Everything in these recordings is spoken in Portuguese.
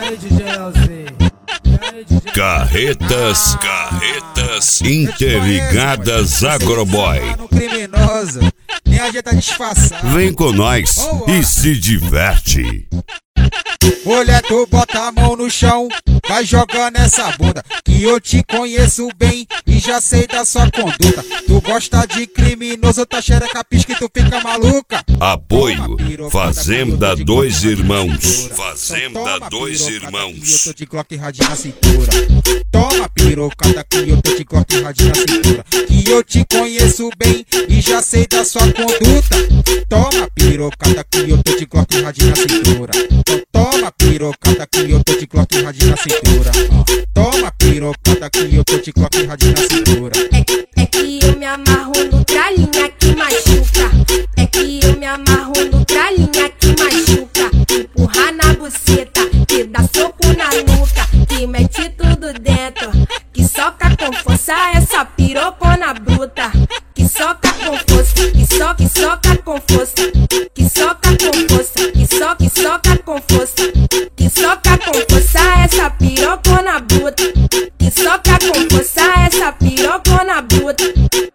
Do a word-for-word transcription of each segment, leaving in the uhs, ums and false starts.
aí, D J Elzinho? E aí, D J? Carretas, carretas interligadas Agroboy. Criminoso, nem adianta disfarçar. Vem com nós e se diverte. Mulher, tu bota a mão no chão, vai jogando essa bunda, que eu te conheço bem e já sei da sua conduta. Tu gosta de criminoso, tá xereca pisca e tu fica maluca. Apoio Fazenda Dois Irmãos. Fazenda Dois Irmãos. Eu tô de Glock radinho na cintura. Toma pirocada que eu tô de Glock radinho na cintura. Que eu te conheço bem e já sei da sua conduta. Toma pirocada que eu tô de Glock radinho na cintura. Toma pirocada que eu tô de Glock radinho na cintura. Toma pirocada que eu tô de Glock radinho na cintura. É, é que eu me amarro no tralinha que machuca. É que eu me amarro no tralinha que machuca. Empurra na buceta, que dá soco na nuca, que mete tudo dentro, que soca com força essa pirocona bruta. Que soca com força, que soca, que soca com força, que soca com força, que soca, que soca com força, que soca com força essa pirocona bruta. Que soca com força essa pirocona bruta.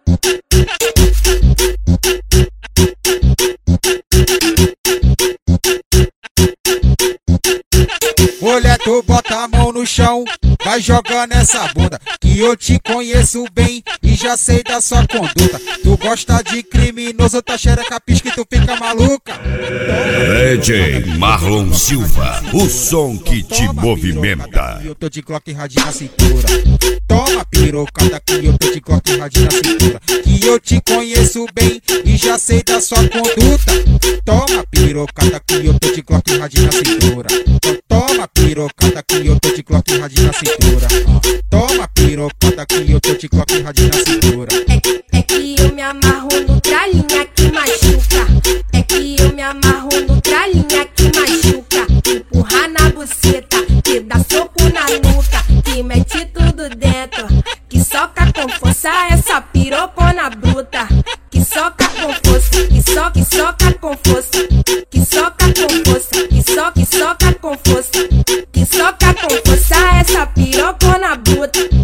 Mulher, tu bota a mão no chão, vai jogando essa bunda, que eu te conheço bem e já sei da sua conduta. Tu gosta de criminoso, tá xereca pisca e tu fica maluca. D J Marlon Silva, o som que te movimenta. Eu tô de Glock radinho na cintura. Toma pirocada que eu tô de Glock radinho na cintura. Que eu te conheço bem e já sei da sua conduta. Toma pirocada que eu tô de Glock radinho na cintura. Toma pirocada que eu tô de Glock radinho na cintura. Toma pirocada que eu tô de Glock radinho na cintura. É, é que eu me amarro no tralinha que machuca. É que eu me amarro no tralinha que machuca. Empurra na buceta, que dá soco na nuca, que mete tudo dentro, que soca com força essa pirocona bruta. Que soca com força, que soca, que soca com força, que soca com força, que soca, que soca com força, que soca com força essa pirocona bruta.